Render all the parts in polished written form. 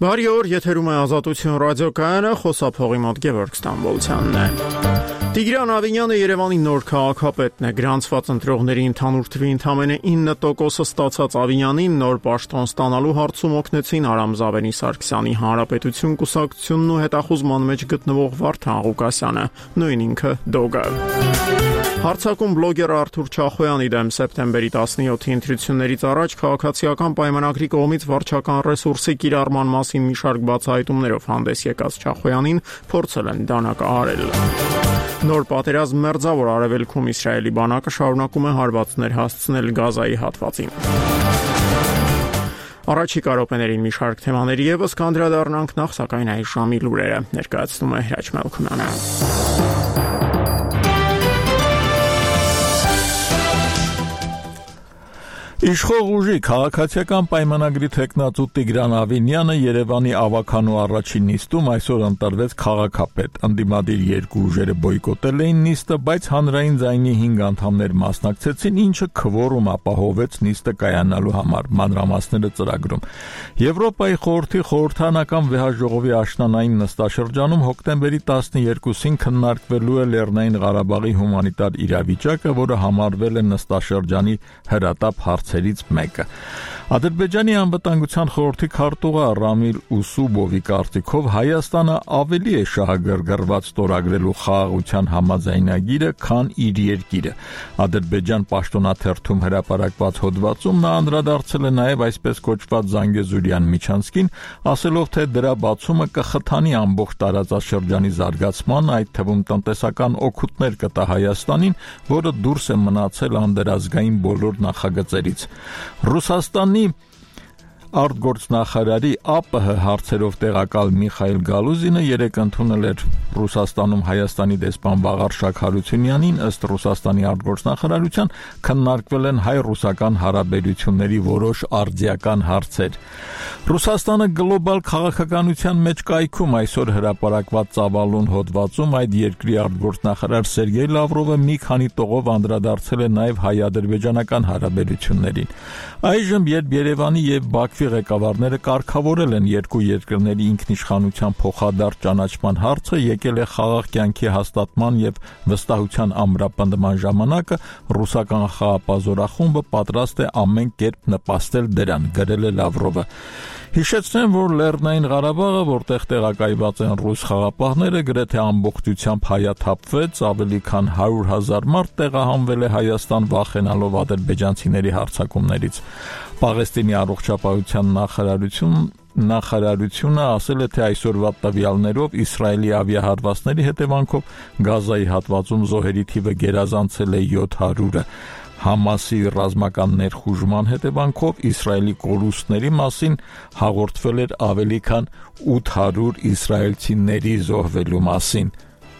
Բարի օր, եթերում է Ազատություն ռադիոկայանը, խոսափողի մոտ Գևորգ Ստամբոլցյանն է։ Տիգրան Ավինյանը Երևանի նոր քաղաքապետն է։ Գրանցված ընտրողների ընդհանուր թվի ընդամենը 9%-ը ստացած Ավինյանին նոր պաշտոն ստանալու հարցում օգնեցին Արամ Զավենի Սարգսյանի Հանրապետություն կուսակցությունն ու հետախուզման մեջ գտնվող Վարդան Ղուկասյանը, նույն ինքը Դոգը։ Հարցակում բլոգեր Արթուր Չախոյանի դեմ սեպտեմբերի 17-ի ընտրություններից առաջ քաղաքացիական պայմանագրի կողմից վարչական ռեսուրսի կիրառման մասին մի շարք բացահայտումներով հանդես եկած Չախոյանին փորձել են դանակահարել։ Նոր պատերազմ մերձավոր արևելքում Իսրայելի բանակը շարունակում է հարվածներ հասցնել Գազայի հատվածին։ Առաջիկա րոպեներին մի շարք թեմաների ևս կանդրադառնանք, նախ սակայն այս ժամի լուրերը ներկայացնում է Հրաչ Մելքումյանը։ Իշխող ուժի քաղաքացիական պայմանագրի թեկնածու Տիգրան Ավինյանը Երևանի ավականու առաջին նիստում այսօր ընտրվեց քաղաքապետ։ Ընդդիմադիր երկու ուժերը բոյկոտել էին նիստը, բայց հանրային ձայնի 5 անդամներ մասնակցեցին, ինչը քվորում ապահովեց նիստը կայանալու համար։ Մանրամասները ծրագրում։ Եվրոպայի խորհրդի խորհրդանական վեհաժողովի աշնանային նստաշրջանում հոկտեմբերի 12-ին քննարկվելու է Լեռնային Ղարաբաղի հումանիտար իրավիճակը, որը համարվել է նստաշրջանի հրատապ հարցերից մեկը։ Ադրբեջանի անվտանգության խորհրդի քարտուղար Ռամիլ Ուսուբովի կարծիքով Հայաստանը ավելի է շահագրգռված ստորագրելու խաղաղության համաձայնագիրը, քան իր երկիրը։ Ադրբեջան պաշտոնաթերթում հրապարակված հոդվածում նա անդրադարձել է նաև այսպես կոչված Զանգեզուրյան միջանցքին, ասելով, թե դրա բացումը կխթանի ամբողջ տարածաշրջանի զարգացման, այդ թվում տնտեսական օգուտներ կտա Հայաստանին, որը դուրս է մնացել անդրազգային բոլոր նախագծերից։ Ռուսաստանի արտգործնախարարի ԱՊՀ հարցերով տեղակալ Միխայիլ Գալուզինը երեկ ընդունել էր Ռուսաստանում Հայաստանի դեսպան Վաղարշակ Հարությունյանին, ըստ Ռուսաստանի արտգործնախարարության քննարկվել են հայ-ռուսական հարաբերությունների որոշ արդիական հարցեր։ Ռուսաստանը գլոբալ քաղաքականության մեջ կայքում այսօր հրապարակված ծավալուն հոդվածում այդ երկրի արտգործնախարար Սերգեյ Լավրովը մի քանի տողով անդրադարձել է նաև հայ-ադրբեջանական հարաբերություններին։ Այժմ, երբ Երևանի եւ Բաքվի ղեկավարները կարգավորել են երկու երկրների ինքնիշխանության փոխադարձ ճանաչման հարցը, եկել է խաղաղ կյանքի հաստատման եւ վստահության ամրապնդման ժամանակը, ռուսական խաղապազորախումբը պատրաստ է ամեն կերպ նպաստել դրան, գրել է Լավրովը։ Հիշեցնեմ, որ Լեռնային Ղարաբաղը, որտեղ տեղակայված են ռուս խաղապահները, գրեթե ամբողջությամբ հայաթափվեց, ավելի քան 100,000 մարդ տեղահանվել է Հայաստան, վախենալով ադրբեջանցիների հարձակումներից։ Պաղեստինի առողջապահության նախարարությունը ասել է, թե այսօրվա տվյալներով Իսրայելի ավիահարվածների հետևանքով Գազայի հատվածում զոհերի թիվը գերազանցել է 700-ը։ Համասի ռազմական ներխուժման հետևանքով Իսրայելի կորուստների մասին հաղորդվել էր ավելի քան 800 իսրայելցիների զոհվելու մասին։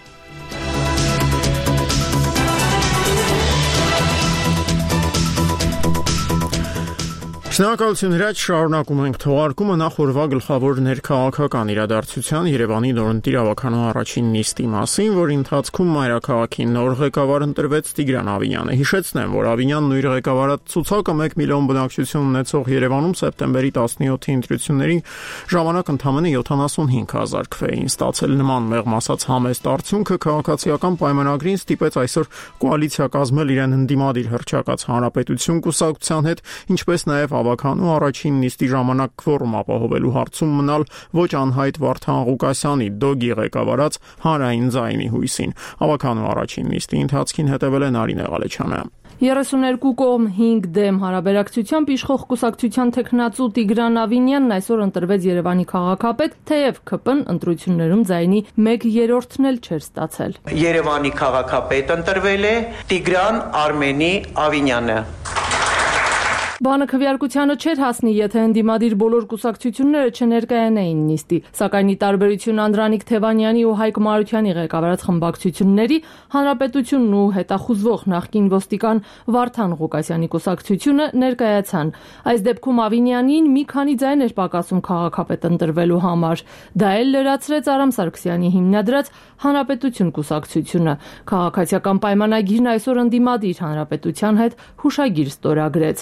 Շնորհակալություն Հրաչ, շարունակում ենք թողարկումը, նախ օրվա գլխավոր ներքաղաքական իրադարձության Երևանի նորընտիր ավականու առաջին նիստի մասին, որի ընթացքում մայրաքաղաքի նոր ղեկավար ընտրվեց Տիգրան Ավինյանը։ Հիշեցնեմ, որ Ավինյանն ու իր ղեկավարած ցուցակը 1 միլիոն բնակչություն ունեցող Երևանում սեպտեմբերի 17-ի ընտրությունների ժամանակ ընդամենը 75,000 քվե էին ստացել։ Նման մեղմ ասած համեստ արդյունքը քաղաքացիական պայմանագրին ստիպեց այսօր կոալիցիա կազմել իրեն ընդդիմադիր հռչակած Հանրապետություն կուսակցության հետ, ինչպես նաև ավականու առաջին նիստի ժամանակ քվորում ապահովելու հարցում մնալ ոչ անհայտ Վարդան Ղուկասյանի Դոգի ղեկավարած Հանրային ձայնի հույսին։ Ավականու առաջին նիստի ընթացքին հետևել է Նարինե Ղալեչյանը։ 32 կողմ 5 դեմ հարաբերակցությամբ իշխող կուսակցության թեկնածու Տիգրան Ավինյանն այսօր ընտրվեց Երևանի քաղաքապետ, թեև ՔՊ-ն ընտրություններում ձայնի 1/3-ն էլ չէր ստացել։ Երևանի քաղաքապետ ընտրվել է Տիգրան Արմենի Ավինյանը։ Բանը քվեարկությանը չէր հասնի, եթե ընդդիմադիր բոլոր կուսակցությունները չներկայանային նիստի, սակայն ի տարբերություն Անդրանիկ Թևանյանի ու Հայկ Մարությանի ղեկավարած խմբակցությունների, Հանրապետությունն ու հետախուզվող նախկին ոստիկան Վարդան Ղուկասյանի կուսակցությունը ներկայացան։ Այս դեպքում Ավինյանին մի քանի ձայն էր պակասում քաղաքապետ ընտրվելու համար։ Դա էլ լրացրեց Արամ Սարգսյանի հիմնադրած Հանրապետություն կուսակցությունը։ Քաղաքացիական պայմանագիրն այսօր ընդդիմադիր Հանրապետության հետ հուշագիր ստորագրեց։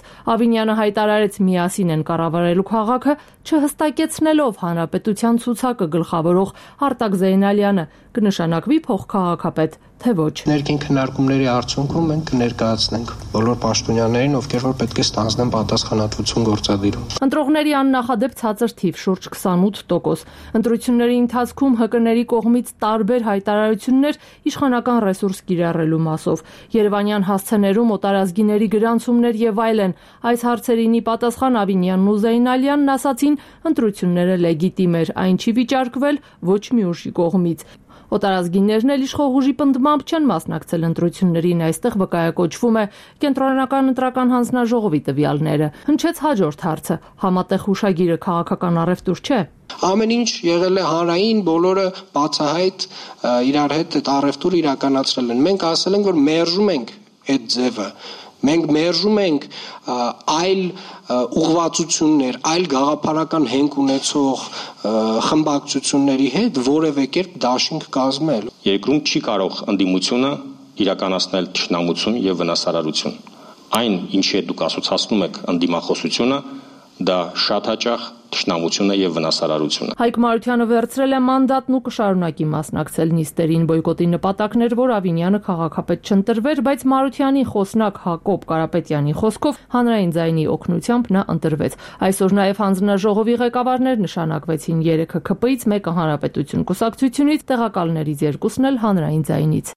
Ավինյանը հայտարարեց միասին են կառավարելու քաղաքը, չհստակեցնելով հանրապետության ցուցակը գլխավորող Արտակ Զեյնալյանը կնշանակվի փոխքաղաքապետ, թե ոչ։ Ներքին քննարկումների արդյունքում մենք կներկայացնենք բոլոր պաշտոնյաներին, ովքեր որ պետք է ստանձնեն պատասխանատվություն գործադիրում։ Ընտրողների աննախադեպ ցածր թիվ շուրջ 28%։ Ընտրությունների ընթացքում ՀԿ-ների կողմից տարբեր հայտարարություններ իշխանական ռեսուրս կիրառելու մասով, Երևանյան հասցեներում օտարազգիների գրանցումներ եւ այլն։ Այս հարցերին ի պատասխան Ավինյանն ու Զեյնալյանն ասացին, ընտրությունները լեգիտիմ էր, այն չի վիճարկվել ոչ մի ուժի կողմից։ Օտարազգիներն էլ իշխող ուժի պնդմամբ չեն մասնակցել ընտրություններին, այստեղ վկայակոչվում է Կենտրոնական ընտրական հանձնաժողովի տվյալները։ Հնչեց հաջորդ հարցը՝ համատեղ հուշագիրը քաղաքական առևտուր չէ։ Ամեն ինչ եղել է հանրային, բոլորը բացահայտ իրար հետ այդ առևտուրը իրականացրել են։ Մենք ասել ենք, որ մերժում ենք այդ ձևը։ Մենք մերժում ենք այլ ուղղվածություններ, այլ գաղափարական հենք ունեցող խմբակցությունների հետ որևէ կերպ դաշինք կազմել։ Երկրում չի կարող ընդդիմությունը իրականացնել թշնամություն եւ վնասարարություն։ Այն, ինչի դուք ասոցացնում եք ընդդիմախոսությունը, դա շատ հաճախ թշնամությունը եւ վնասարարությունը։ Հայկ Մարությանը վերցրել է մանդատն ու կշարունակի մասնակցել նիստերին, բոյկոտի նպատակն էր, որ Ավինյանը քաղաքապետ չընտրվեր, բայց Մարությանի խոսնակ Հակոբ Կարապետյանի խոսքով հանրային ձայնի օգնությամբ նա ընտրվեց։ Այսօր նաեւ հանձնաժողովի ղեկավարներ նշանակվեցին 3-ը ԿՊ-ից, 1-ը Հանրապետություն կուսակցությունից, տեղակալներից 2-ն էլ հանրային ձայնից։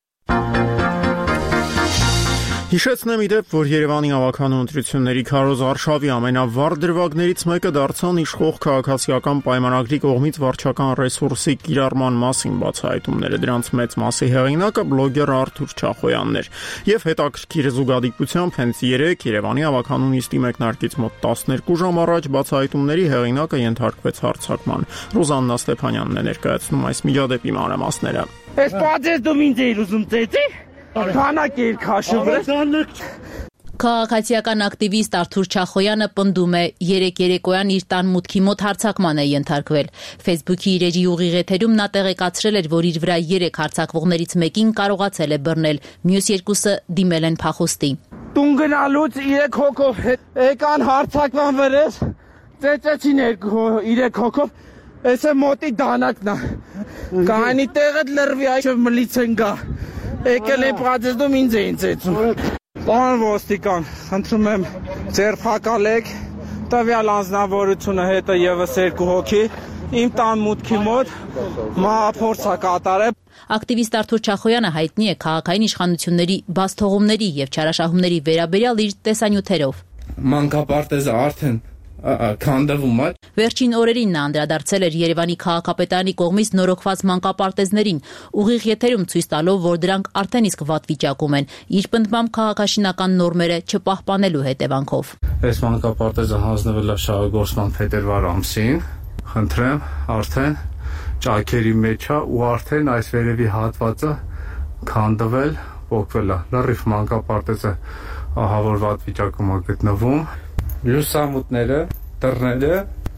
Հիշեցնեմ իդեպ, որ Երևանի ավականու ընտրությունների քարոզ արշավի ամենավառ դրվագներից մեկը դարձան իշխող քաղաքացիական պայմանագրի կողմից վարչական ռեսուրսի կիրառման մասին բացահայտումները։ Դրանց մեծ մասի հեղինակը բլոգեր Արթուր Չախոյանն էր։ Եվ հետաքրքիր զուգադիպությամբ հենց 3 Երևանի ավականու նիստի մեկնարկից մոտ 12 ժամ առաջ բացահայտումների հեղինակը ենթարկվեց հարձակման։ Ռուզաննա Ստեփանյանն է ներկայացնում այս միջադեպի մանրամասները։ Ես պատես դու ինձ էիր ուզում ծեծի։ Բանակ էր քաշում։ Քաղաքացիական ակտիվիստ Արթուր Չախոյանը պնդում է, 3 երեկոյան իր տան մուտքի մոտ հարձակման է ենթարկվել։ Facebook-ի իր էջի ուղիղ եթերում նա տեղեկացրել էր, որ իր վրա 3 հարձակվողներից մեկին կարողացել է բռնել, մյուս 2-ը դիմել են փախուստի։ Տուն գնալուց 3 հոգով եկան հարձակման վրես, ծեծեցին 3 հոգով, այս է մոտի դանակն է։ Կայանի տեղը լրվի, այժմ մլիցեն գա։ Եկել են պատեզդում ինձ էին ծեծում։ Պարոն ոստիկան, խնդրում եմ ձերբակալեք տվյալ անձնավորությունը հետը եւս 2 հոգի իմ տան մուտքի մոտ մահափորձ է կատարել։ Ակտիվիստ Արթուր Չախոյանը հայտնի է քաղաքային իշխանությունների բացթողումների եւ չարաշահումների վերաբերյալ իր տեսանյութերով։ Մանկապարտեզը արդեն քանդվում է։ Վերջին օրերին նա անդրադարձել էր Երևանի քաղաքապետարանի կողմից նորոգված մանկապարտեզներին, ուղիղ եթերում ցույց տալով, որ դրանք արդեն իսկ վատ վիճակում են, իր պնդմամբ քաղաքաշինական նորմերը չպահպանելու հետևանքով։ Այս մանկապարտեզը հանձնվել է շահագործման փետրվար ամսին, խնդրեմ, արդեն ճաքերի մեջ է ու արդեն այս վերևի հատվածը քանդվել, փոկվել է։ Լրիվ մանկապարտեզը ահավոր վատ վիճակում է գտնվում։ Լուսամուտները, դռները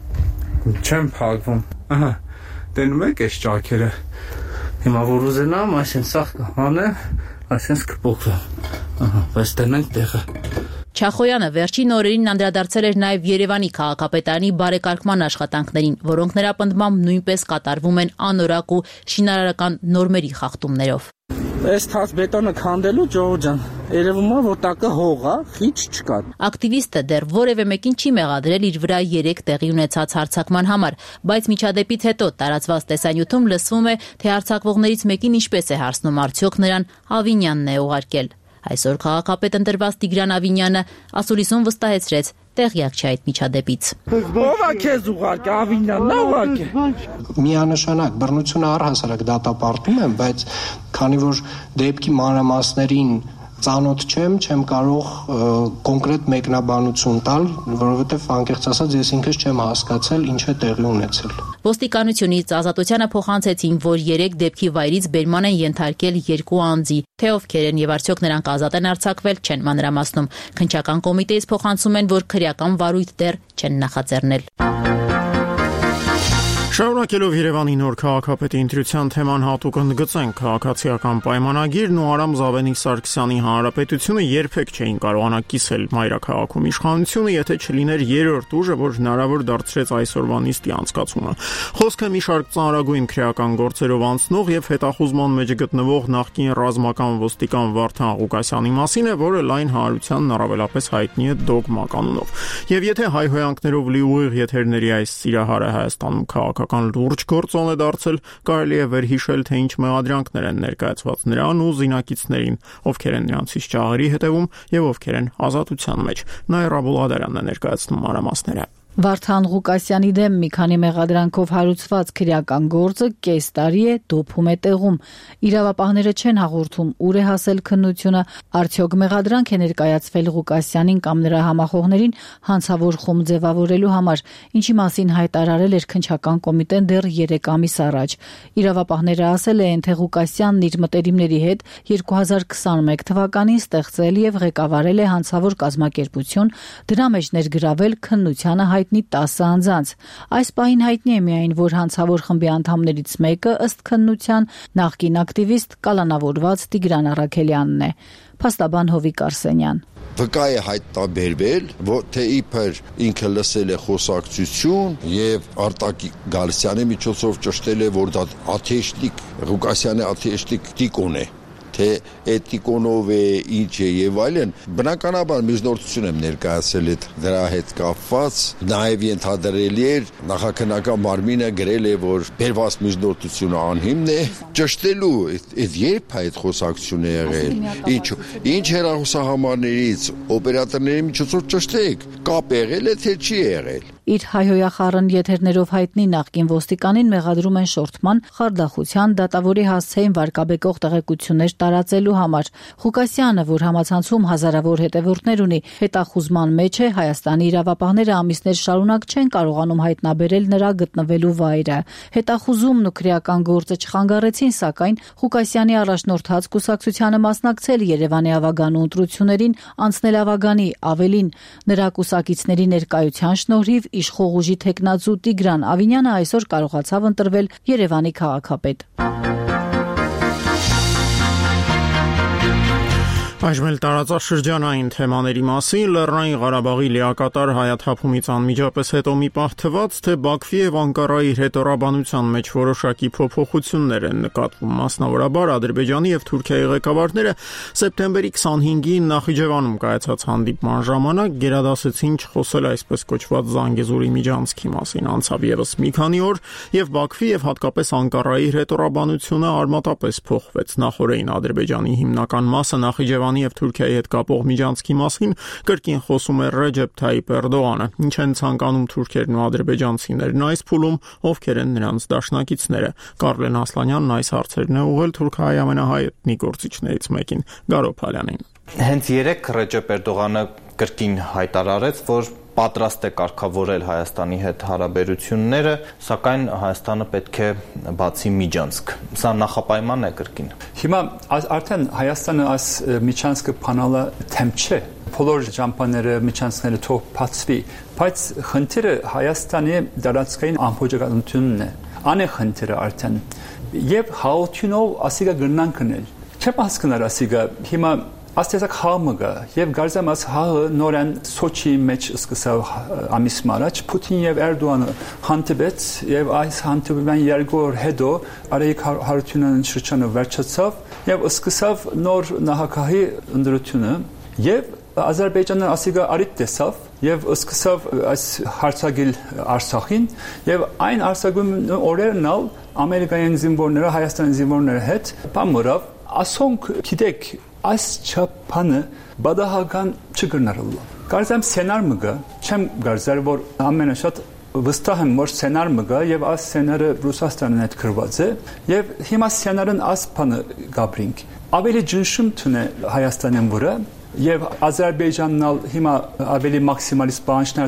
չեն փակվում։ Ահա, տենում եք այս ճաքերը։ Հիմա որ ուզենամ, այսինքն սաղ կանեմ, այսինքն կփոքրեմ։ Ահա, բայց տնենք տեղը։ Չախոյանը վերջին օրերին անդրադարձել էր նաև Երևանի քաղաքապետարանի բարեկարգման աշխատանքներին, որոնք նրա պնդմամբ նույնպես կատարվում են անորակ ու շինարարական նորմերի խախտումներով։ Այս թաց բետոնը քանդելու Ջոհ ջան, երևում է որ տակը հող է, խիչ չկա։ Ակտիվիստը դեռ որևէ մեկին չի մեղադրել իր վրա 3 տեղի ունեցած հարձակման համար, բայց միջադեպից հետո տարածված տեսանյութում լսվում է, թե հարձակվողներից մեկին ինչպես է հարցնում, արդյոք նրան Ավինյանն է ուղարկել։ Այսօր քաղաքապետ ընտրված Տիգրան Ավինյանը ասուլիսում վստահեցրեց, տեղյակ չէ այդ միջադեպից։ Ո՞վ է քեզ ուղարկել, Ավինյանն է ուղարկել։ Միանշանակ բռնությունը առհասարակ դատապարտում եմ, բայց քանի որ դեպքի մանրամասներին ծանոթ չեմ կարող կոնկրետ մեկնաբանություն տալ, որովհետև անկեղծ ասած ես ինքս չեմ հասկացել ինչ է տեղի ունեցել։ Ոստիկանությունից Ազատությանը փոխանցեցին, որ 3 դեպքի վայրից բերման են ենթարկել 2 անձի, թե ովքեր են եւ արդյոք նրանք ազատ են արձակվել, չեն մանրամասնում։ Քննչական կոմիտեից փոխանցում են, որ քրեական վարույթ դեռ չեն նախաձեռնել։ Շարունակելով Երևանի նոր քաղաքապետի ընտրության թեման հատուկ ընդգծենք քաղաքացիական պայմանագիրն ու Արամ Զավենի Սարգսյանի հանրապետությունը երբեք չէին կարողանա կիսել մայրաքաղաքում իշխանությունը, եթե չլիներ երրորդ ուժը, որ հնարավոր դարձրեց այսօրվա նիստի անցկացումը։ Խոսքը մի շարք ծանրագույն քրեական գործերով անցնող եւ հետախուզման մեջ գտնվող նախկին ռազմական ոստիկան Վարդան Ղուկասյանի մասին է, որը լայն հանրությանն առավելապես հայտնի է դոգմակ անունով։ Եվ եթե հայհոյանքներով լի ուղիղ եթերների այս սիրահարը Հայաստանում քաղաքական լուրջ գործոն է դարձել, կարելի է վերհիշել, թե ինչ մեղադրանքներ են ներկայացված նրան ու զինակիցներին, ովքեր են նրանցից ճաղերի հետևում եւ ովքեր են ազատության մեջ։ Նաիրա Բուլադարյանն է ներկայացնում մանրամասները։ Վարդան Ղուկասյանի դեմ մի քանի մեղադրանքով հարուցված քրեական գործը կես տարի է դոփում է տեղում։ Իրավապահները չեն հաղորդում ուր է հասել քննությունը, արդյոք մեղադրանք է ներկայացվել Ղուկասյանին կամ նրա համախոհներին հանցավոր խումբ ձևավորելու համար, ինչի մասին հայտարարել էր քննչական կոմիտեն դեռ 3 ամիս առաջ։ Իրավապահները ասել են, թե Ղուկասյանն իր մտերիմների հետ 2021 թվականին ստեղծել եւ ղեկավարել է հանցավոր կազմակերպություն, դրա մեջ ներգրավել քննությանը 10 անձանց։ Այս պահին հայտնի է միայն, որ հանցավոր խմբի անդամներից մեկը ըստ քննության նախկին ակտիվիստ կալանավորված Տիգրան Առաքելյանն է։ Փաստաբան Հովիկ Արսենյան։ Վկա է հայտնաբերվել, որ թե իբր ինքը լսել է խոսակցություն եւ Արտակի Գալստյանի միջոցով ճշտել է, որ դա աթեշտիկ Ղուկասյանի աթեշտիկ տիկոն է, թե էտիկոնով է, ինչ է եւ այլն, բնականաբար միջնորդություն եմ ներկայացել դրա հետ կապված, նաեւ ենթադրելի էր նախաքննական մարմինը գրել է, որ բերված միջնորդությունը անհիմն է, ճշտելու այդ երբ այդ խոսակցությունը եղել, ինչ հեռախոսահամարներից, օպերատորների միջոցով ճշտեք, կապ եղել է, թե չի եղել։ Իր հայհոյախառն եթերներով հայտնի նախկին ոստիկանին մեղադրում են շորթման, խարդախության, դատավորի հասցեին վարկաբեկող տեղեկություններ տարածելու համար։ Ղուկասյանը, որ համացանցում հազարավոր հետևորդներ ունի, հետախուզման մեջ է, Հայաստանի իրավապահները ամիսներ շարունակ չեն կարողանում հայտնաբերել նրա գտնվելու վայրը։ Հետախուզումն ու քրեական գործը չխանգարեցին, սակայն Ղուկասյանի առաջնորդած կուսակցությանը մասնակցել Երևանի ավագանու ընտրություններին, անցնել ավագանի, ավելին, նրա կուսակիցների ներկայության շնորհիվ իշխող ուժի թեկնածու Տիգրան Ավինյանը այսօր կարողացավ ընտրվել Երևանի քաղաքապետ։ Այժմ էլ տարածաշրջանային թեմաների մասին Լեռնային Ղարաբաղի լիակատար հայաթափումից անմիջապես հետո մի պահ թվաց, թե Բաքվի եւ Անկարայի հետորաբանության մեջ որոշակի փոփոխություններ են նկատվում, մասնավորաբար Ադրբեջանի եւ Թուրքիայի ղեկավարները սեպտեմբերի 25-ին Նախիջևանում կայացած հանդիպման ժամանակ գերադասեցին չխոսել այսպես կոչված Զանգեզուրի միջանցքի մասին։ Անցավ եւս մի քանի օր եւ Բաքվի եւ հատկապես Անկարայի հետորաբանությունը արմատապես փոխվեց։ Նախորդին Ադրբեջանի հիմնական մասը Նախիջևանի եւ Թուրքիայի հետ կապող միջանցքի մասին կրկին խոսում է Ռեջեփ Թայիփ Էրդողանը։ Ինչ են ցանկանում թուրքերն ու ադրբեջանցիներն այս փուլում, ովքեր են նրանց դաշնակիցները։ Կարլեն Ասլանյանն այս հարցերն է ուղղել Թուրքիայի ամենահայտնի գործիչներից մեկին՝ Գարո Փալյանին։ Հենց երեք Ռեջեփ Էրդողանը կրկին հայտարարեց, որ պատրաստ է կարգավորել Հայաստանի հետ հարաբերությունները, սակայն Հայաստանը պետք է բացի միջանցք։ Սա նախապայման է կրկին։ Հիմա արդեն Հայաստանը այս միջանցքը բանալը թեմ չէ։ Բոլոր ճամփաները, միջանցքները թող բացվի, բայց խնդիրը Հայաստանի դարածքային ամբողջականությունն է։ Անը խնդիրը արդեն եւ հաղորդյունով ասիգա գրնան կնել։ Չեմ հասկանում ասիգա հիմա Աստեզակ համը եւ գարզամ աս հաղը նորեն Սոչի մեջ սկսավ ամիս մարաջ Պուտին եւ Էրդողանը հանդիպեց եւ այս հանդիպման երկու օր հետո արեի հարությունն շրջանը վերջացավ եւ սկսավ նոր նահանգահի ընդրությունը եւ Ադրբեջանը ասիգա արիտ տեսավ եւ սկսավ այս հարցագիլ Արցախին եւ այն Արցախում օրերն ալ ամերիկյան զինվորները Հայաստանի զինվորների հետ բամորավ ասոնք գիտեք այս չափանը բադահական չգնարել։ Կարծեմ սցենար մգա, չեմ գարզար որ ամենաշատ վստահ եմ որ սցենար մգա եւ այս սցենարը Ռուսաստանն հետ գրված է եւ հիմա սցենարն այս բանը գաբրինք։ Ավելի ջնշում տնե Հայաստանին վրա եւ Ադրբեջանն հիմա ավելի մաքսիմալիստ բանջներ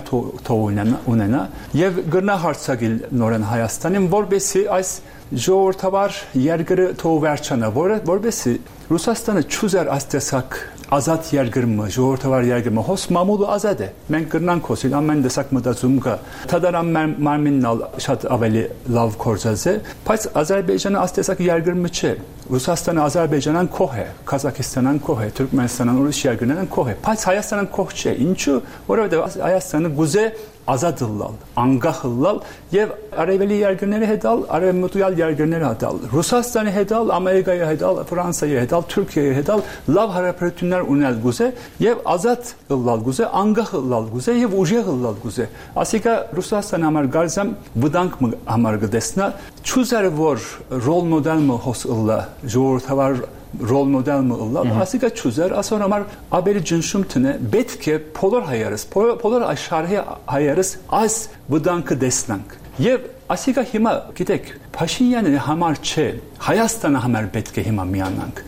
ունենա եւ գրնա հարցակիլ նորեն Հայաստանին որբեսի այս ժողովրդավար երկրը թող վերջանա որբեսի Ռուսաստանը չուզեր այս տեսակ ազատ երկրը, ժողովրդավար երկրը հոս մամուլը ազատ է։ Մենք կրնանք հոսել ամեն տեսակ մտածում կա։ Թադարան մարմինն շատ ավելի լավ կորձած է, բայց Ադրբեջանը աստեսակ երկրը չէ։ Ռուսաստանը Ադրբեջանան կող է, Կազախստանան կող է, Թուրքմենստանան ուրիշ երկրներն կող է, բայց Հայաստանը կող չէ։ Ինչու՞, որովհետև Հայաստանը գուզե ազատ լալ, անկախ լալ եւ արևելի երկրների հետ ալ, արևմտյալ երկրների հետ ալ, Ռուսաստանի հետ ալ, Ամերիկայի հետ ալ, Ֆրանսիայի հետ ալ, Թուրքիայի հետ ալ լավ հարաբերություններ ունել գուզե եւ ազատ լալ գուզե, անկախ լալ գուզե եւ ուժեղ լալ գուզե։ Ասիկա Ռուսաստանը համար գարզամ վտանգ համար գտեսնա, ճուզերը որ ռոլ մոդելը հոսլա, ժողովրդավար rol model mı Allah? Asika çözer. Asıl amar aberi cinsum tine betke polar hayarız. Polar aşarı hayarız. Az budankı desnank. Yev asika hima gidek. Paşinyanı hamar çe. Hayastana hamar betke hima miyanank.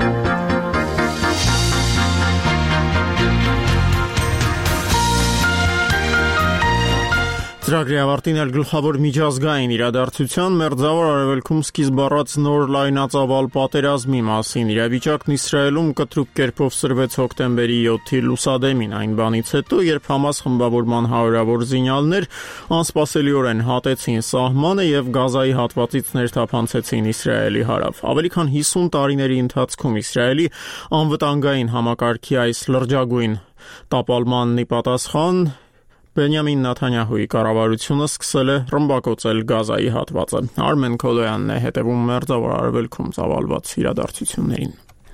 Ծրագրի ավարտին էլ գլխավոր միջազգային իրադարձության մերձավոր արևելքում սկիզբ առած նոր լայնածավալ պատերազմի մասին իրավիճակն Իսրայելում կտրուկ կերպով սրվեց հոկտեմբերի 7-ի լուսադեմին այն բանից հետո, երբ Համաս խմբավորման հարյուրավոր զինյալներ անսպասելիորեն հատեցին սահմանը եւ Գազայի հատվածից ներթափանցեցին Իսրայելի հարավ։ Ավելի քան 50 տարիների ընթացքում Իսրայելի անվտանգային համակարգի այս լրջագույն տապալմանն ի պատասխան Բենյամին Նեթանյահուի կառավարությունը սկսել է ռմբակոծել Գազայի հատվածը։ Արմեն Քոլոյանն է հետևում մերձավոր արևելքում ծավալված իրադարձություններին։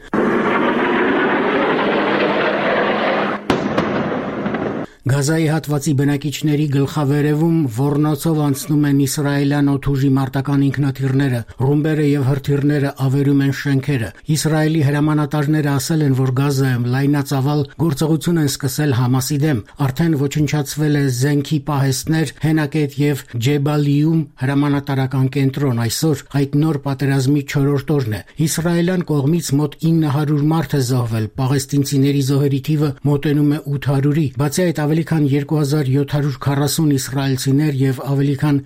Գազայի հատվածի բնակիչների գլխավերևում ոռնոցով անցնում են իսրայելյան օդուժի մարտական ինքնաթիռները, ռումբերը եւ հրթիռները ավերում են շենքերը։ Իսրայելի հրամանատարները ասել են, որ Գազայում լայնածավալ գործողություն են սկսել Համասի դեմ։ Արդեն ոչնչացվել է զենքի պահեստներ, հենակետ եւ Ջեբալիում հրամանատարական կենտրոն։ Այսօր այդ նոր պատերազմի 4-րդ օրն է։ Իսրայելյան կողմից մոտ 900 մարդ է զոհվել, պաղեստինցիների զոհերի թիվը մոտենում է 800-ի։ Բացի այդ ավելի քան 2740 իսրայելցիներ եւ ավելի քան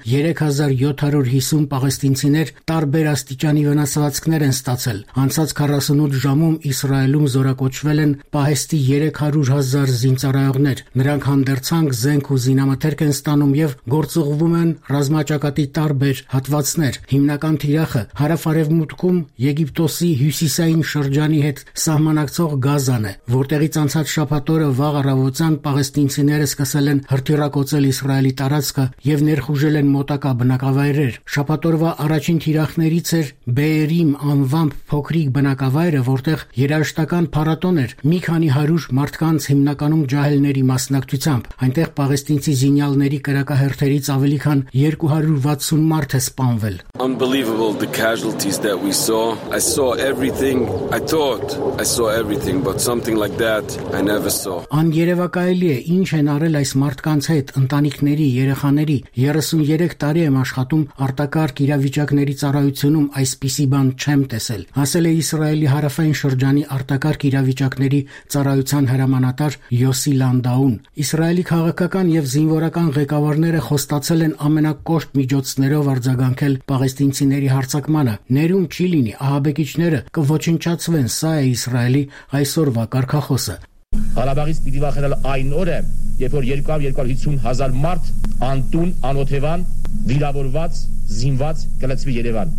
3750 պաղեստինցիներ տարբեր աստիճանի վնասվածքներ են ստացել։ Անցած 48 ժամում Իսրայելում զորակոչվել են պահեստի 300,000 զինծառայողներ։ Նրանք հանդերձանք զենք ու զինամթերք են ստանում եւ գործուղվում են ռազմաճակատի տարբեր հատվածներ։ Հիմնական թիրախը հարավ-արևմուտքում Եգիպտոսի հյուսիսային շրջանի հետ սահմանակցող Գազան է, որտեղից անցած շաբաթ օրը վաղ առավոտյան պաղեստինցիները սկսել են հրթիռակոծել Իսրայելի տարածքը եւ ներխուժել են մոտակա բնակավայրեր։ Շաբաթ օրվա առաջին թիրախներից էր Բեերիմ անվամբ փոքրիկ բնակավայրը, որտեղ երաժշտական փառատոն էր մի քանի 100 մարդկանց հիմնականում ջահելների մասնակցությամբ։ Այնտեղ պաղեստինցի զինյալների կրակահերթերից ավելի քան 260 մարդ է սպանվել։ Unbelievable the casualties that we saw. I saw everything. I thought I saw everything, but something like that I never saw. Աներևակայելի է ինչ են արել այս մարդկանց հետ, ընտանիքների, երեխաների։ 33 տարի եմ աշխատում արտակարգ իրավիճակների ծառայությունում, այսպիսի բան չեմ տեսել, ասել է Իսրայելի հարավային շրջանի արտակարգ իրավիճակների ծառայության հրամանատար Յոսի Լանդաուն։ Իսրայելի քաղաքական եւ զինվորական ղեկավարները խոստացել են ամենակոշտ միջոցներով արձագանքել պաղեստինցիների հարձակմանը։ Ներում չի լինի, ահաբեկիչները կոչնչացվեն, սա է Իսրայելի այսօրվա կարգախոսը։ Ղարաբաղից պիտի վախենալ այն օրը, երբ որ 250,000 մարդ անտուն, անօթևան, վիրավորված, զինված կլցվի Երևան։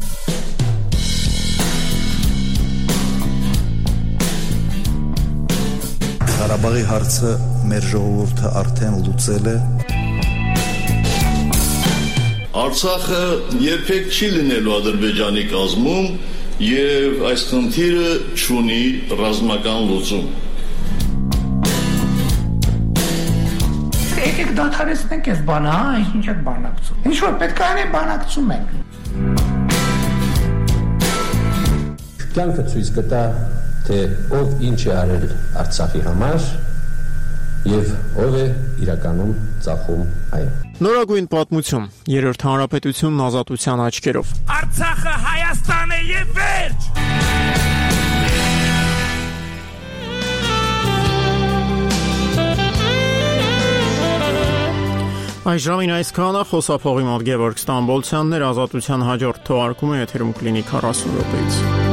Ղարաբաղի հարցը մեր ժողովուրդը արդեն լուծել է։ Արցախը երբեք չի լինելու Ադրբեջանի կազմում եւ այս խնդիրը չունի ռազմական լուծում։ Եկեք դադարեցնենք այս բանը, ինչ եք բանակցում։ Ինչ որ պետք է անենք, բանակցում ենք։ Կյանքը ցույց կտա, թե ով ինչ է արել Արցախի համար եւ ով է իրականում ծախում այն։ Նորագույն պատմություն, Երրորդ հանրապետությունն ազատության աչքերով։ Արցախը Հայաստան է եւ վերջ։ Այս ժամին այսքանը, խոսափողի մոտ Գևորգ Ստամբոլցյանն էր, ազատության հաջորդ թողարկումը եթերում կլինի 40 րոպեից։